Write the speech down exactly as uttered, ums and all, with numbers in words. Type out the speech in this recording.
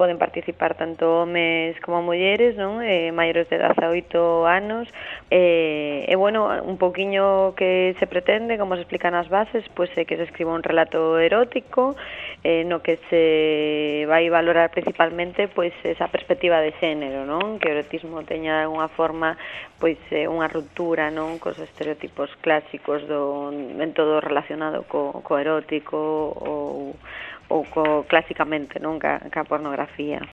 poden participar tanto homes como mulleres, non? Eh, maiores de dezaoito anos, e, e bueno, un pouquiño que se pretende, como se explican as bases, pois é que se escriba un relato erótico, eh, no que se vai valorar principalmente pois esa perspectiva de xénero, non? Que o erotismo teña de alguna forma pois eh, unha ruptura, non? Cos estereotipos clásicos do, en todo relacionado co, co erótico ou ou co, clásicamente, non, ca, ca pornografía.